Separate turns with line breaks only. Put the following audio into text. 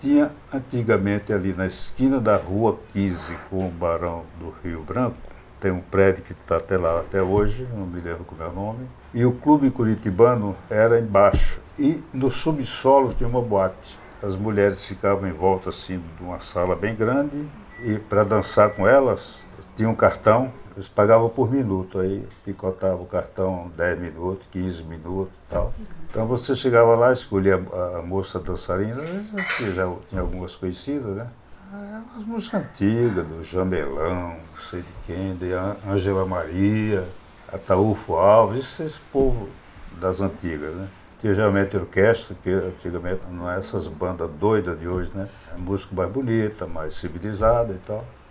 Tinha antigamente ali na esquina da Rua 15 com o Barão do Rio Branco, tem um prédio que está até lá até hoje, não me lembro como é o nome, e o Clube Curitibano era embaixo. E no subsolo tinha uma boate. As mulheres ficavam em volta assim de uma sala bem grande e para dançar com elas tinha um cartão, eles pagavam por minuto, aí picotava o cartão 10 minutos, 15 minutos e tal. Então você chegava lá, escolhia a moça dançarina, você já tinha algumas conhecidas, né? As músicas antigas, do Jamelão, não sei de quem, de Ângela Maria, Ataúfo Alves, esse povo das antigas, né? Tinha geralmente orquestra, que antigamente não é essas bandas doidas de hoje, né? É música mais bonita, mais civilizada e tal.